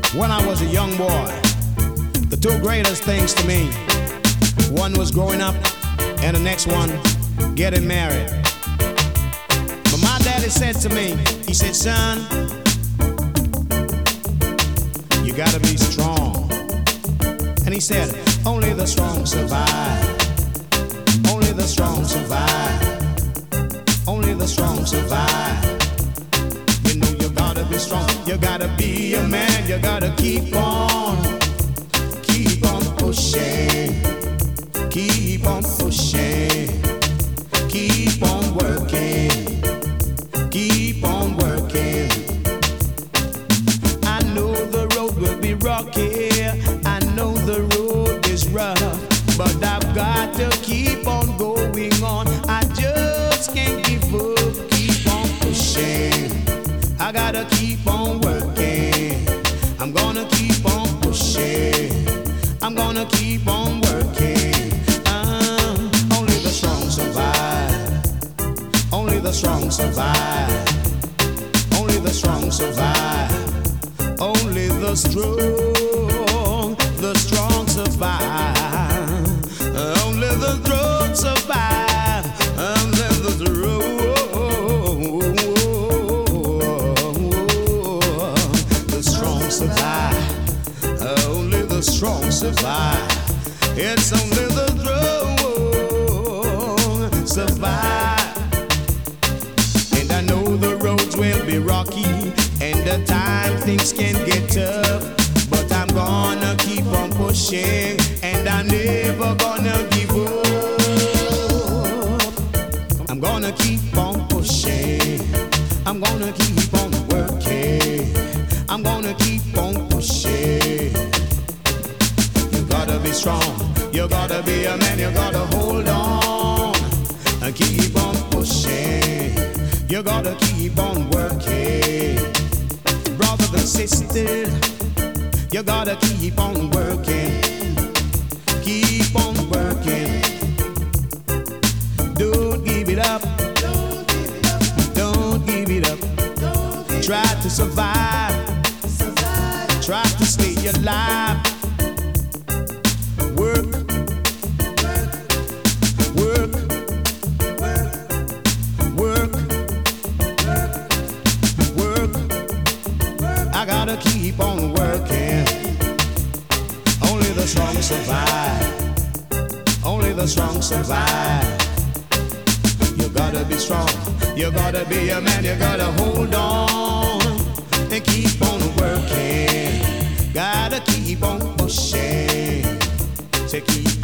When I was a young boy, the two greatest things to me, one was growing up and the next one, getting married. But my daddy said to me, he said, son, you gotta be strong. And he said, only the strong survive. Only the strong survive. Only the strong survive. You know you gotta be strong. You gotta be a man. You gotta keep on pushing. Keep on pushing. Keep on working. Keep on working. I know the road will be rocky. I know the road is rough, but I've got to keep on going on. I just can't give up. Keep on pushing. I gotta keep on working. I'm gonna keep on pushing. I'm gonna keep on working. Only the strong survive. Only the strong survive. Only the strong survive. Only the strong survive. Only the strong survive. Only the strong survive. Only the strong survive. It's only the strong survive. And I know the roads will be rocky, and at times things can get tough, but I'm gonna keep on pushing, and I'm never gonna give up. I'm gonna keep on pushing. I'm gonna keep on working. I'm gonna keep on pushing. You gotta be strong. You gotta be a man. You gotta hold on and keep on pushing. You gotta keep on working. Brothers and sisters, you gotta keep on working. Keep on working. Don't give it up. Don't give it up. Try to survive. Try to stay alive. Work. Work. Work. Work. I gotta keep on working. Only the strong survive. Only the strong survive. You gotta be strong. You gotta be a man. You gotta hold on and keep on working. Gotta keep on pushing to keep